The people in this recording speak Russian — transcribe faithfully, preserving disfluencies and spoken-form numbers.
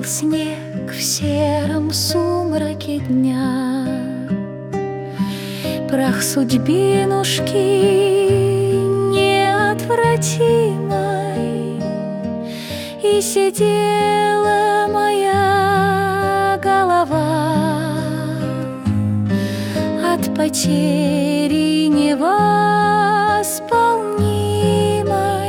Таял снег в сером сумраке дня, прах судьбинушки неотвратимой, и сидела моя голова от потери невольной